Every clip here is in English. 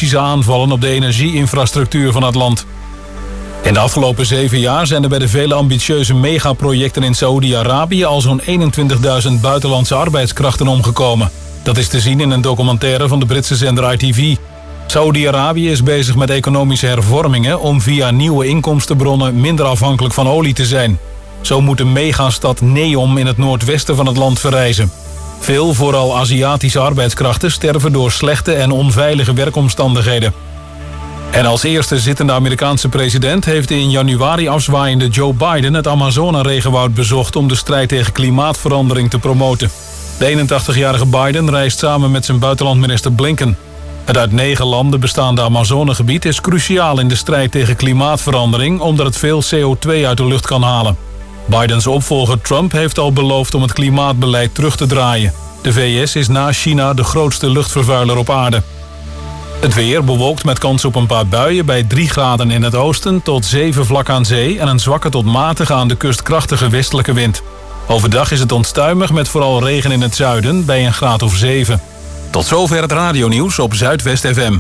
Russische aanvallen op de energie-infrastructuur van het land. In de afgelopen 7 jaar zijn er bij de vele ambitieuze megaprojecten in Saoedi-Arabië al zo'n 21.000 buitenlandse arbeidskrachten omgekomen. Dat is te zien in een documentaire van de Britse zender ITV. Saoedi-Arabië is bezig met economische hervormingen om via nieuwe inkomstenbronnen minder afhankelijk van olie te zijn. Zo moet de megastad Neom in het noordwesten van het land verrijzen. Veel, vooral Aziatische arbeidskrachten, sterven door slechte en onveilige werkomstandigheden. En als eerste zittende Amerikaanse president heeft de in januari afzwaaiende Joe Biden het Amazone-regenwoud bezocht om de strijd tegen klimaatverandering te promoten. De 81-jarige Biden reist samen met zijn buitenlandminister Blinken. Het uit 9 landen bestaande Amazonegebied is cruciaal in de strijd tegen klimaatverandering omdat het veel CO2 uit de lucht kan halen. Bidens opvolger Trump heeft al beloofd om het klimaatbeleid terug te draaien. De VS is na China de grootste luchtvervuiler op aarde. Het weer bewolkt met kans op een paar buien bij 3 graden in het oosten tot 7 vlak aan zee en een zwakke tot matige aan de kust krachtige westelijke wind. Overdag is het onstuimig met vooral regen in het zuiden bij een graad of 7. Tot zover het radionieuws op Zuidwest FM.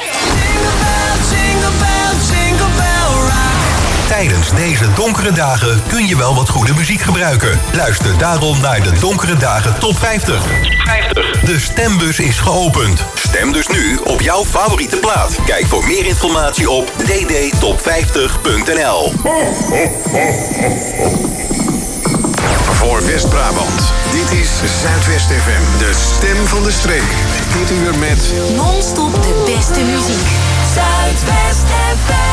Tijdens deze donkere dagen kun je wel wat goede muziek gebruiken. Luister daarom naar de Donkere Dagen Top 50. De stembus is geopend. Stem dus nu op jouw favoriete plaat. Kijk voor meer informatie op ddtop50.nl. Voor West-Brabant. Dit is Zuidwest FM, de stem van de streek. Dit uur met non-stop de beste muziek. Zuidwest FM.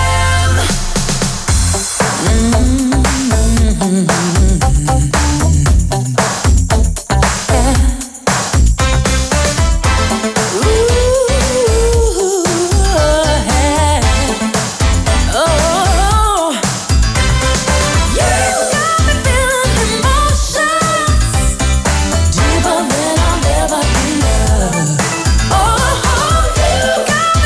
Deeper than I've ever been loved. Oh, you got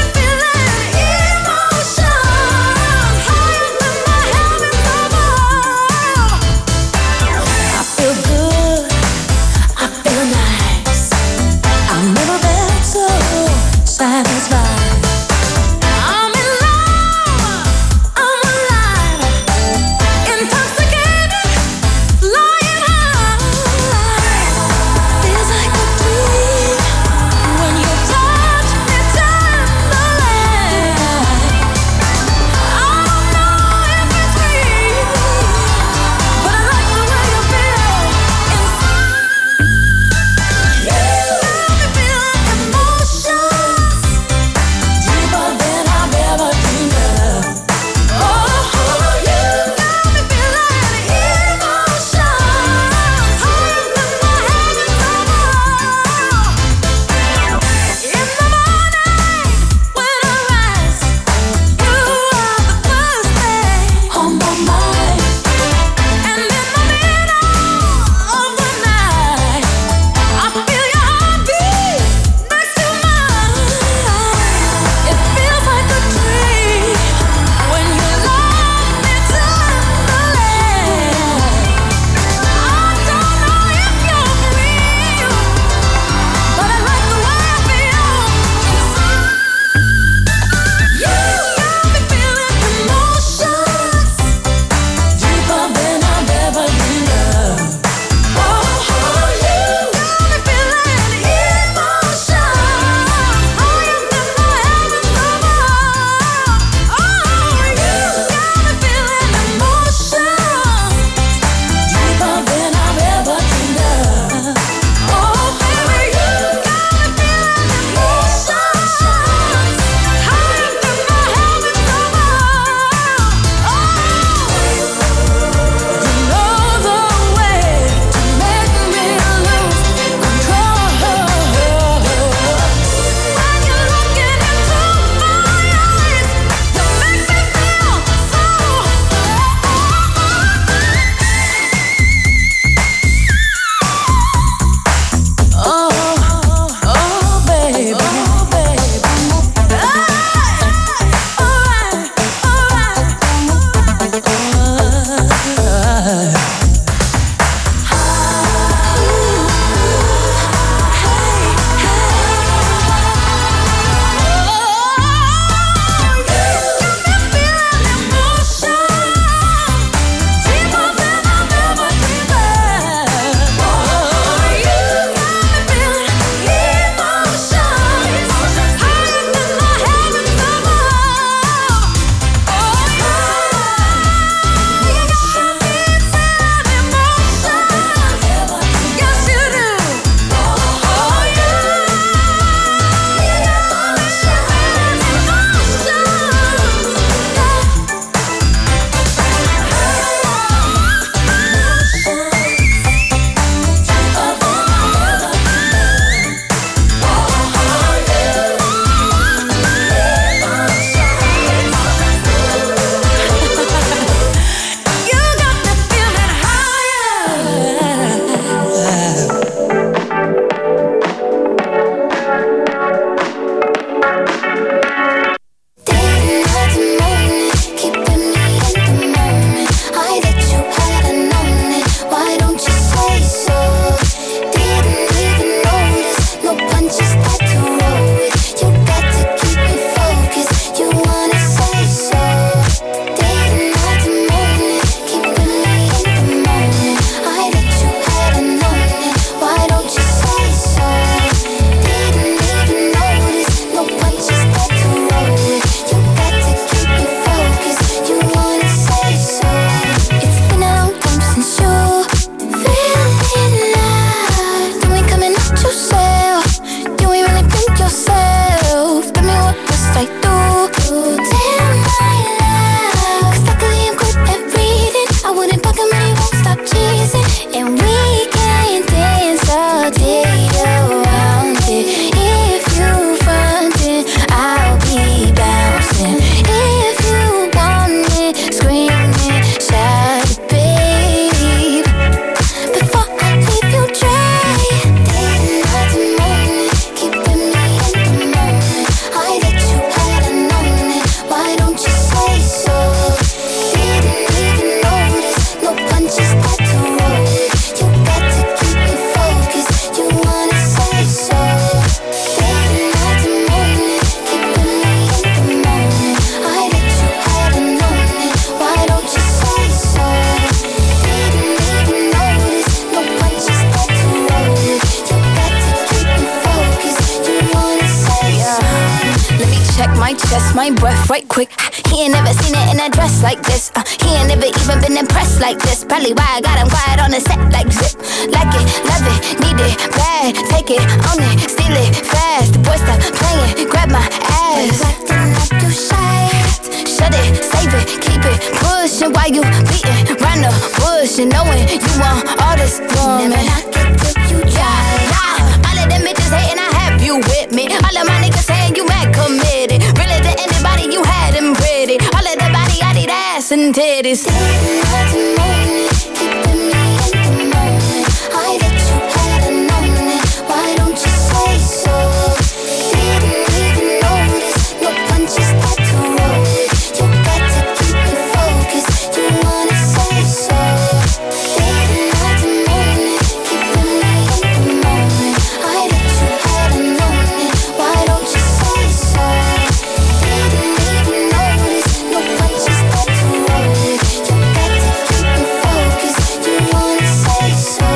my chest, my breath right quick. He ain't never seen it in a dress like this. He ain't never even been impressed like this. Probably why I got him quiet on the set like zip. Like it, love it, need it, bad. Take it, own it, steal it, fast. The boy stop playing, grab my ass. Acting like you shy. Shut it, save it, keep it pushing while you beating round the bush and knowing you want all this woman. Never knock it till you try. All of them bitches hating, I have you with me. All of my niggas saying you mad committed. Really to anybody you had them pretty. All of the body, I need ass and titties. Didn't have to moan it, keeping me in the moment. I bet you hadn't known it. Why don't you say so? Didn't even notice. No punches had to roll it. You got to keep it focused. You wanna say so? Didn't have to moan it, keeping me in the moment. I bet you hadn't known it. Why don't you say so? Didn't even notice. No punches had to roll it. You got to keep it focused. You wanna say so?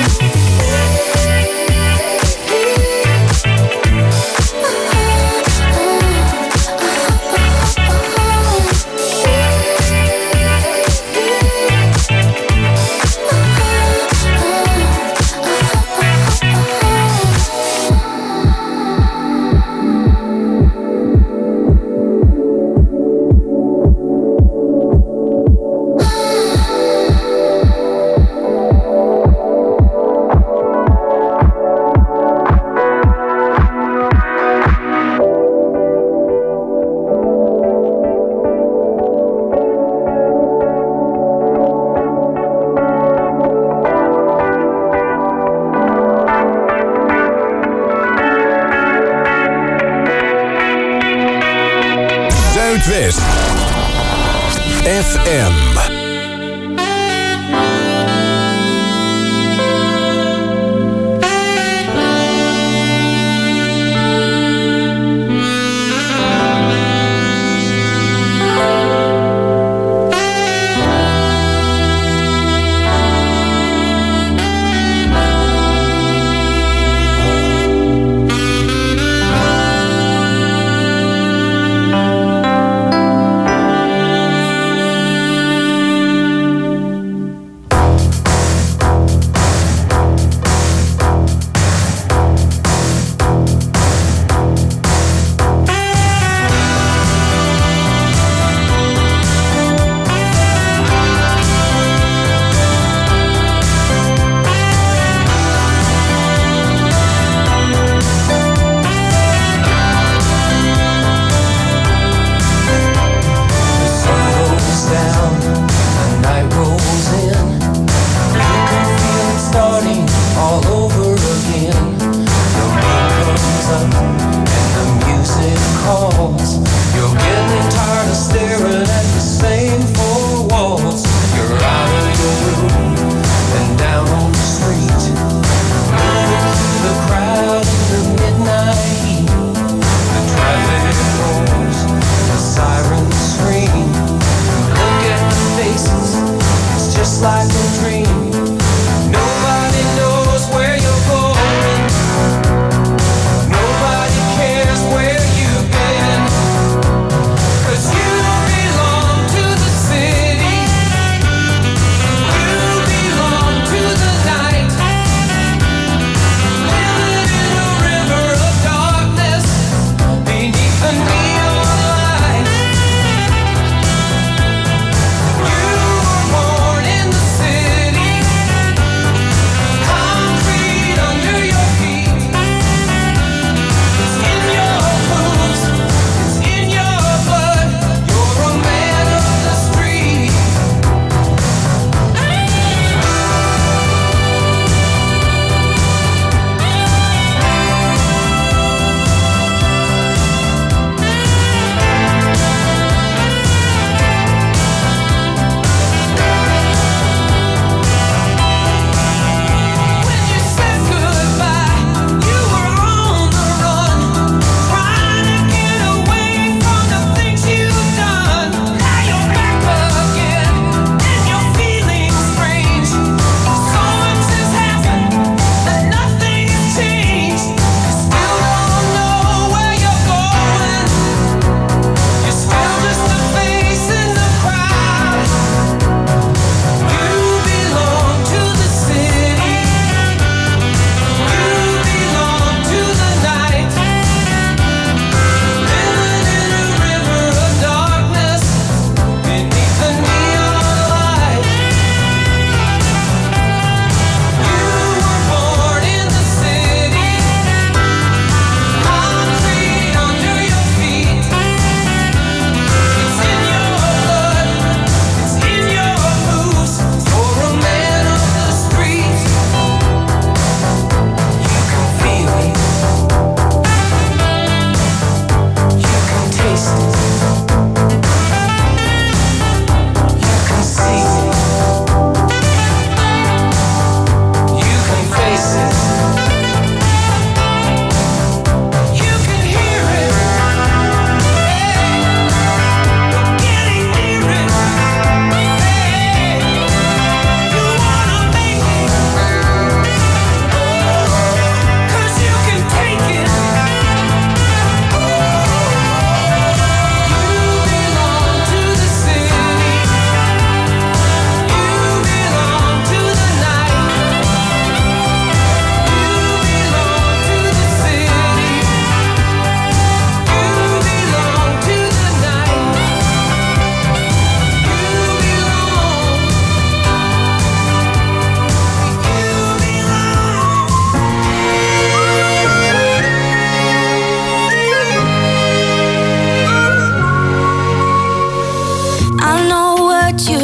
Zuidwest FM.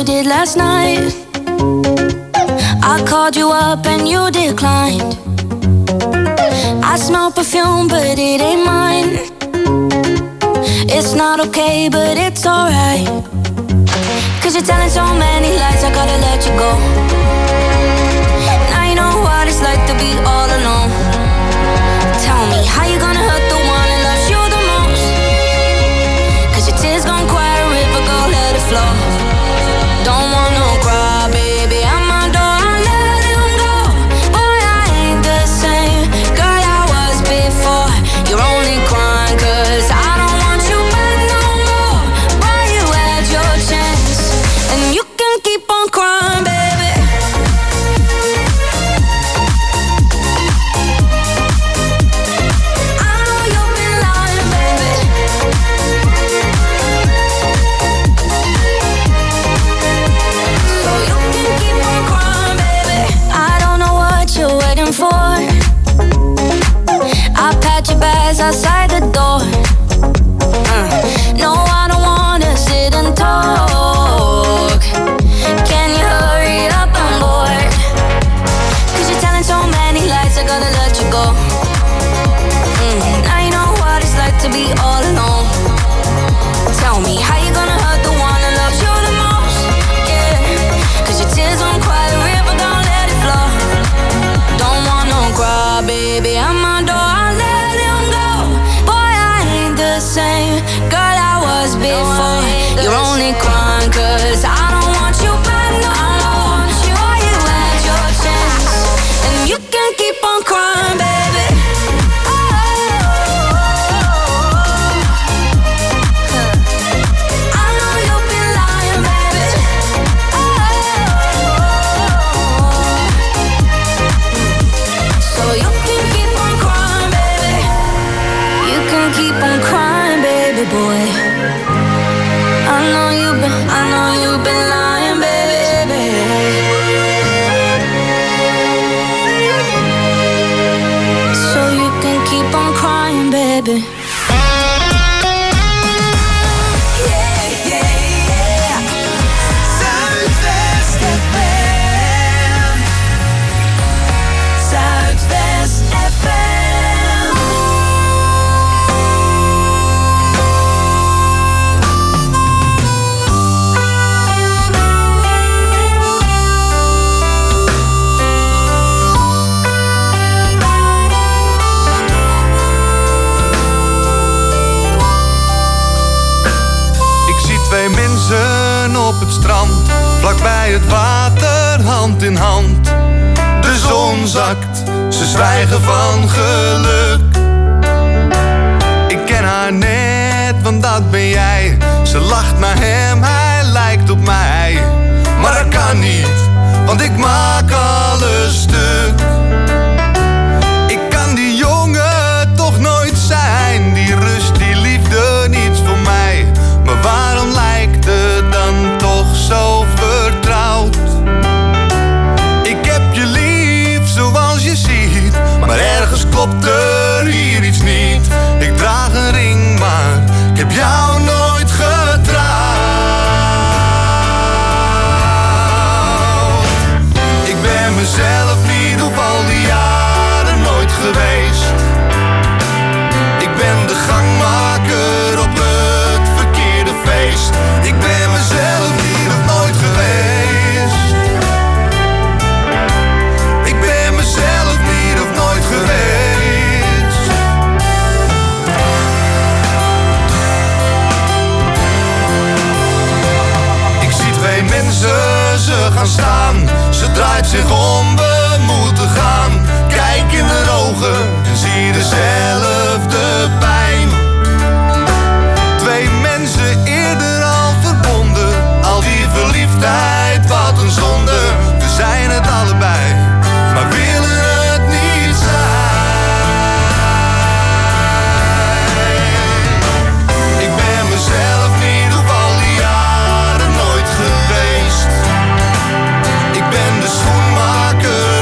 you did last night. I called you up and you declined. I smell perfume but it ain't mine. It's not okay but it's alright. Cause you're telling so many lies, I gotta let you go. Now you know what it's like to be all alone. Tell me, how you gonna hurt the one that loves you the most? Cause your tears gon' quiet a river, go let it flow. Don't want no cry, baby, I'm my door, I let him go. Boy, I ain't the same girl I was before. You're only crying cause I don't want you back no more. Boy, you had your chance, and you can keep on crying, baby. For I pat your bags outside the door. No, I don't wanna sit and talk. Can you hurry up, I'm bored. Cause you're telling so many lies, I gotta let you go. Now you know what it's like to be all alone. Tell me, how you gonna hurt the one that loves you the most? Yeah, cause your tears won't quiet the river, don't let it flow. Don't want no cry, baby, I'm my door, I let him go. Boy, I ain't the same girl I was before. You're only crying cause I don't want you back no more. Boy, you had your chance, and you can keep on crying, baby. I know you've been lying, baby. So you can keep on crying, baby. You can keep on crying, baby boy. I know you've been lying, baby. So you can keep on crying, baby. Twee mensen op het strand, vlakbij het water, hand in hand. De zon zakt, ze zwijgen van geluk. Ik ken haar net, want dat ben jij. Ze lacht naar hem, hij lijkt op mij. Maar dat kan niet, want ik maak alles stuk. Ik kan die jongen toch nooit zijn. Die rust, die liefde, niets voor mij. Maar waarom lijkt het dan toch zo vertrouwd? Ik heb je lief zoals je ziet, maar ergens klopt er hier iets niet. Ik draag een ring, maar ik heb jou nooit getrouwd. Ik ben mezelf niet op al die jaren nooit geweest. Ik ben de gangmaker op het verkeerde feest. Ik ben mezelf niet of nooit geweest. Ik ben mezelf niet of nooit geweest. Ik zie twee mensen, ze gaan staan. Ze draait zich om, we moeten gaan. Kijk in de ogen en zie dezelfde pijn. Twee mensen eerder al verbonden. Al die verliefdheid, wat een zonde. We zijn het allebei, maar willen het niet zijn. Ik ben mezelf niet op al die jaren nooit geweest. Ik ben de schoenmaker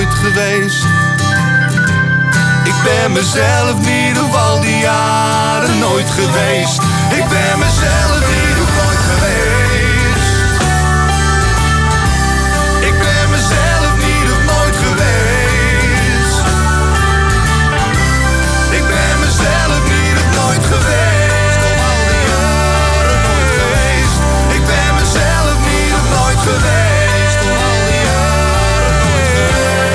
nooit geweest. Ik ben mezelf niet op al die jaren nooit geweest. Ik ben mezelf niet op nooit geweest. Ik ben mezelf niet op nooit geweest. Ik ben mezelf niet op nooit geweest. Op al die jaren nooit geweest. Ik ben mezelf niet op nooit geweest. Op al die jaren nooit geweest.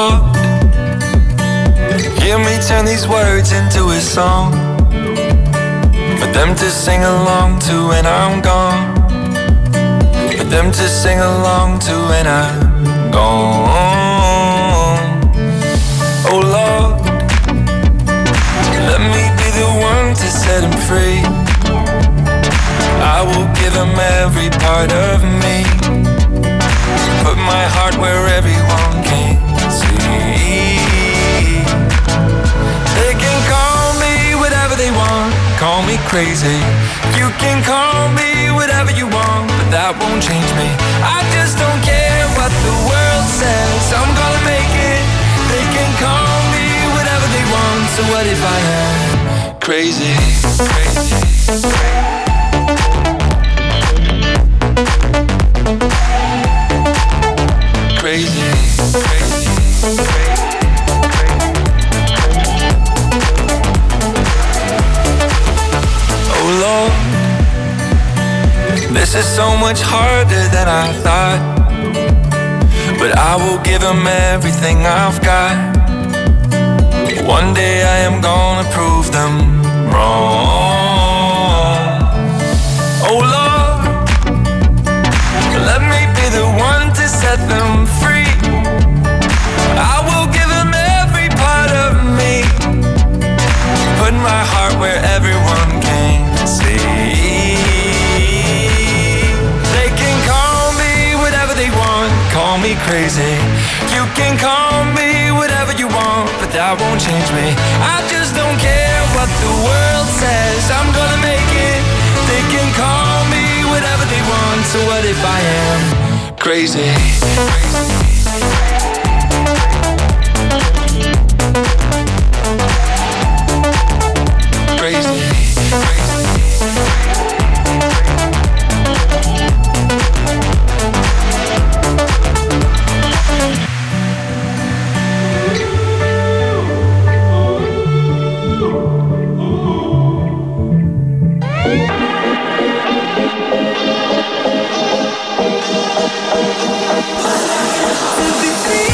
Lord, hear me turn these words into a song for them to sing along to when I'm gone, for them to sing along to when I'm gone. Oh Lord, let me be the one to set him free. I will give him every part of me, put my heart where everyone can see. They can call me whatever they want, call me crazy. You can call me whatever you want, but that won't change me. I just don't care what the world says, I'm gonna make it. They can call me whatever they want, so what if I am crazy? Crazy. Crazy, crazy, oh Lord, this is so much harder than I thought, but I will give him everything I've got. One day I am gonna prove them wrong. Oh Lord, let me be the one to set them free. I will give them every part of me, put my heart where everyone can see. They can call me whatever they want, call me crazy. You can call me whatever you want, but that won't change me. I just don't care what the world says, I'm gonna make it. They can call me whatever they want, so what if I am crazy? Crazy. To be free.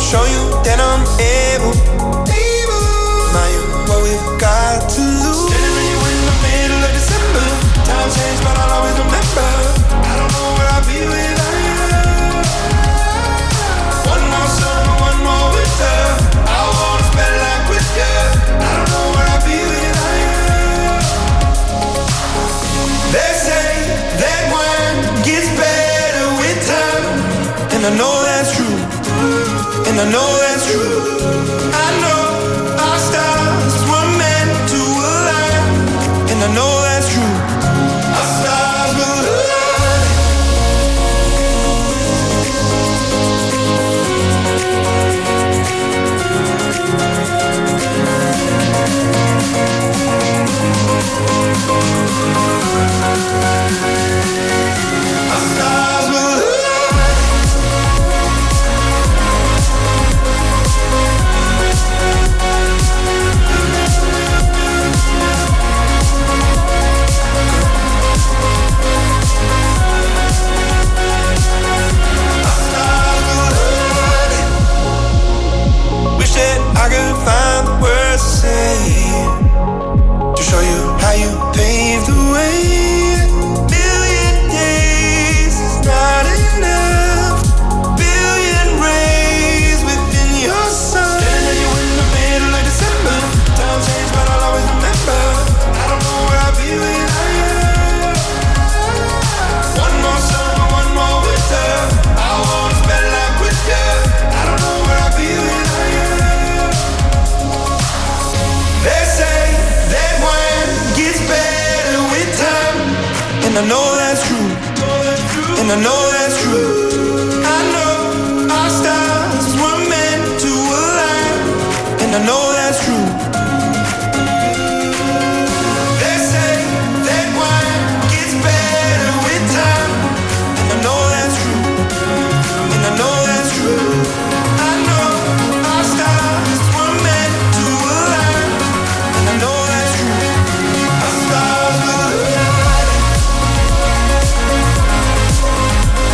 show you that I'm able. Now you what we've got to lose. Standing you in the middle of December. Time changed, but I'll always remember. I don't know where I'll be without you. One more summer, one more winter. I wanna spend life with you. I don't know where I'll be without you. They say that wine gets better with time, and I know that's true. And I know that's true. I know our stars were meant to align, and I know that's true. Our stars will align. Our stars will align. I could find the words to say to show you how you paved the way. Billion days is not enough. Billion rays within your sun. Standing you in the middle of December. Time changed, but I'll always remember. I don't know where I'll be without you. One more summer, one more winter. I wanna spend life with you. I don't know where I'll be without you. They say that wine gets better with time, and I know that's true. And I know that's true. I know our stars were meant to align, and I know that's true. They say that wine gets better with time, and I know that's true. And I know that's true. I know our stars were meant to align. I know that's true. Our stars will align.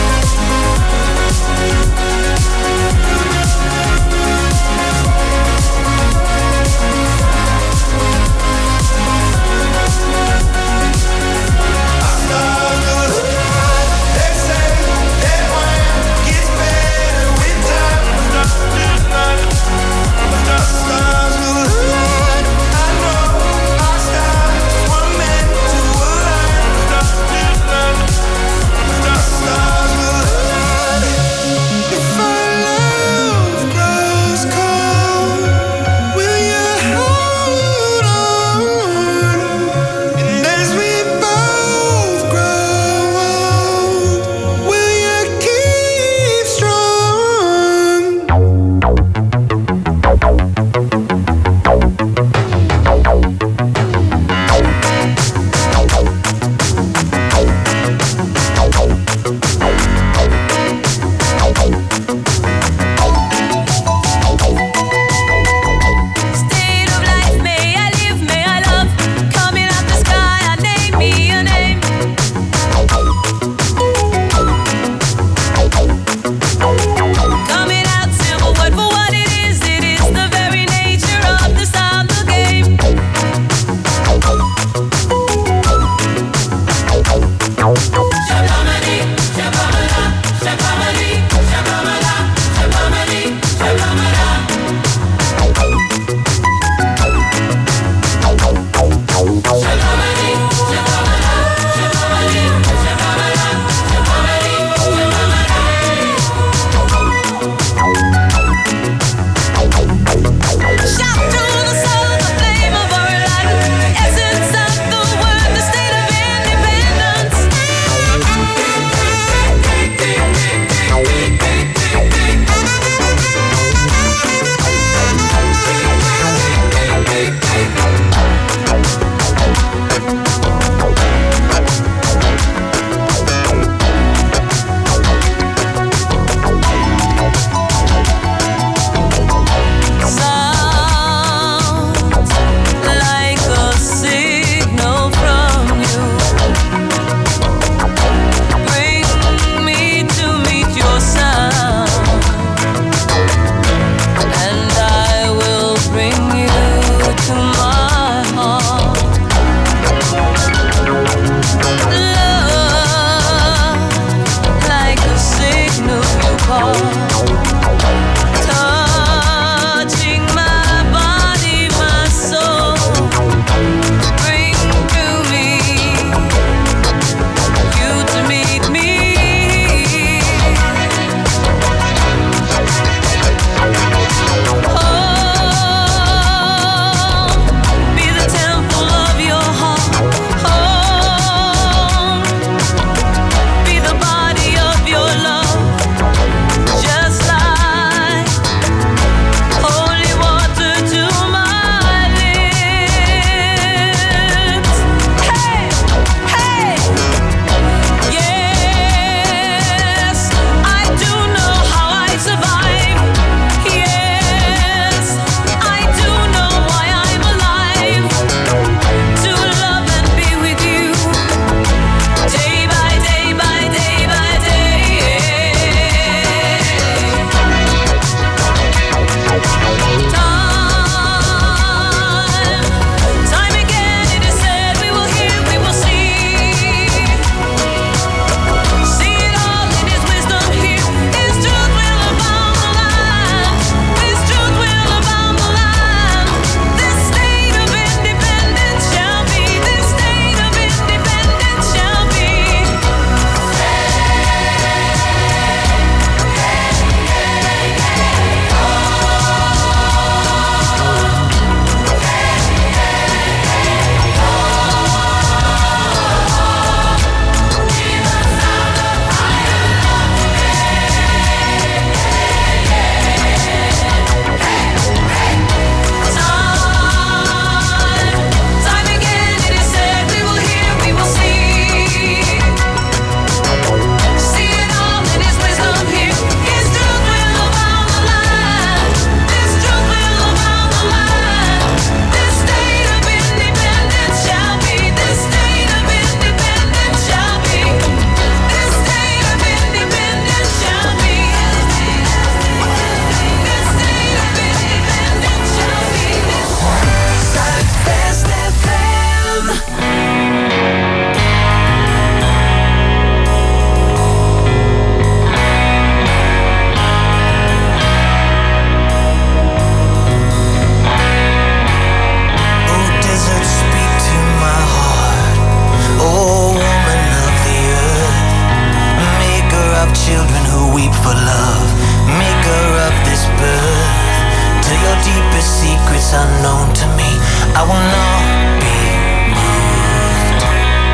that's unknown to me. I will not be moved.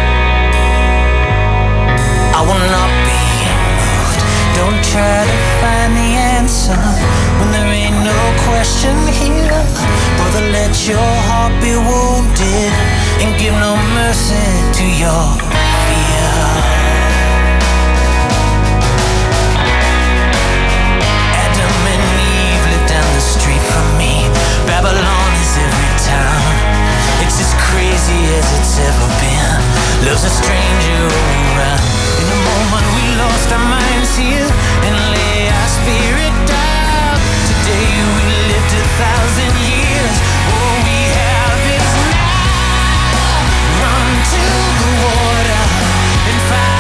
I will not be moved. Don't try to find the answer when there ain't no question here. Brother, let your heart be wounded and give no mercy to your fear. Adam and Eve lived down the street from me. Babylon is every town. It's as crazy as it's ever been. Love's a stranger all around. In a moment we lost our minds here and lay our spirit down. Today we lived 1,000 years. All we have is now. Run to the water and find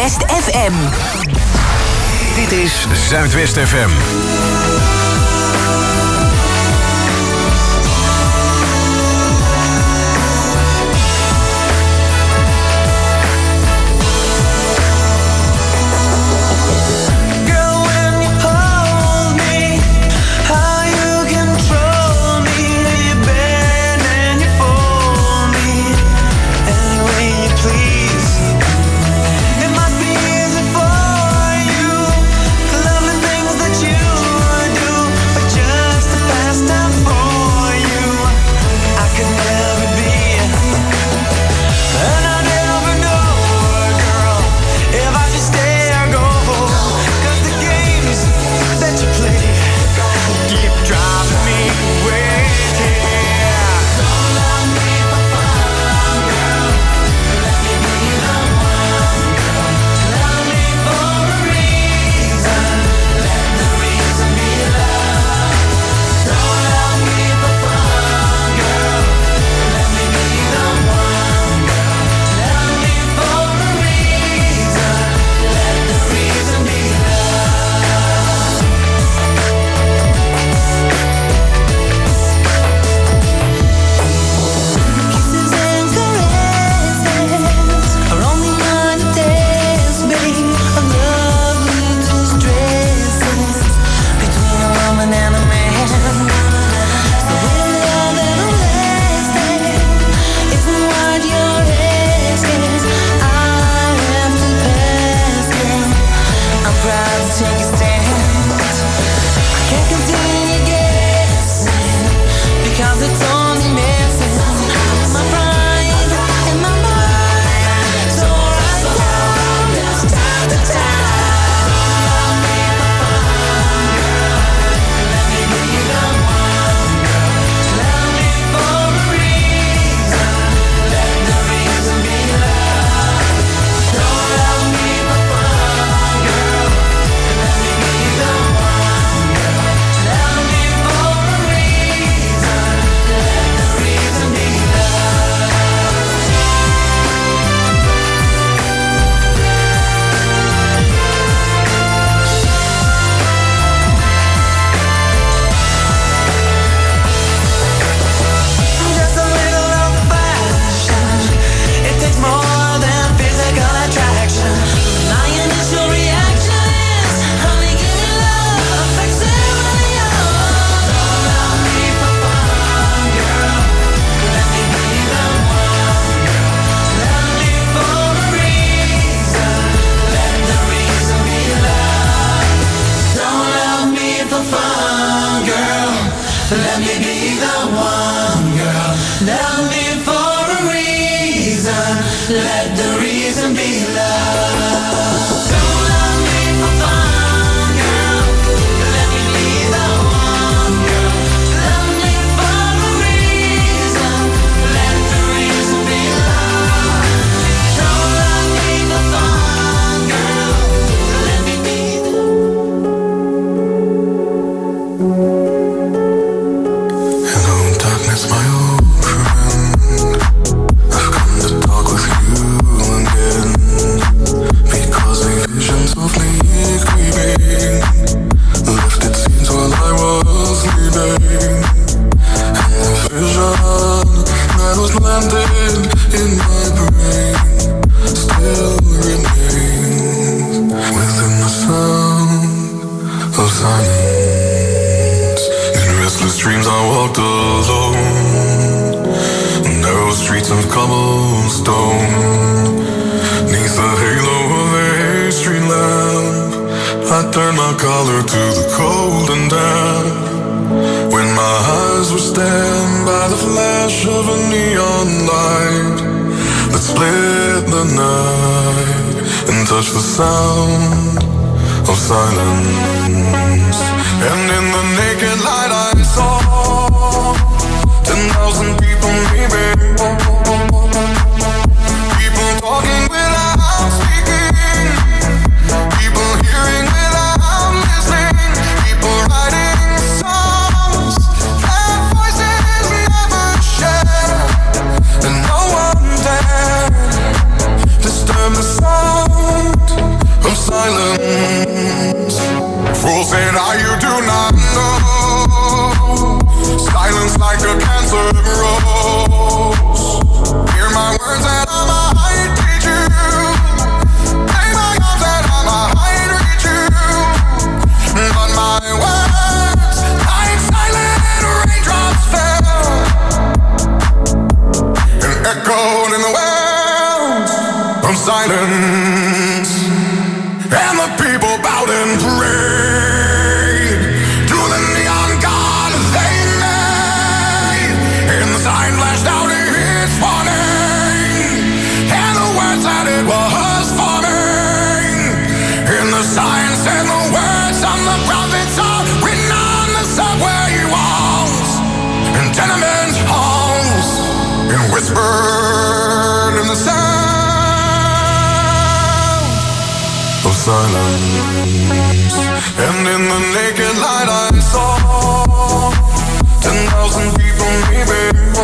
Zuidwest FM. Dit is Zuidwest FM. Disturb the sound now you do not know. Silence like a cancer grows. Hear my words and I might teach you. Take my arms and I might reach you. But my words, like silent raindrops fell and echoed in the wells of silence. And the people bowed and prayed to the neon god they made. And the sign flashed out its warning, and the words that it was forming. And the sign said the words on the prophets are written on the subway walls and tenement halls, and whispered in the sound of silence. And in the naked light I saw 10,000 people maybe.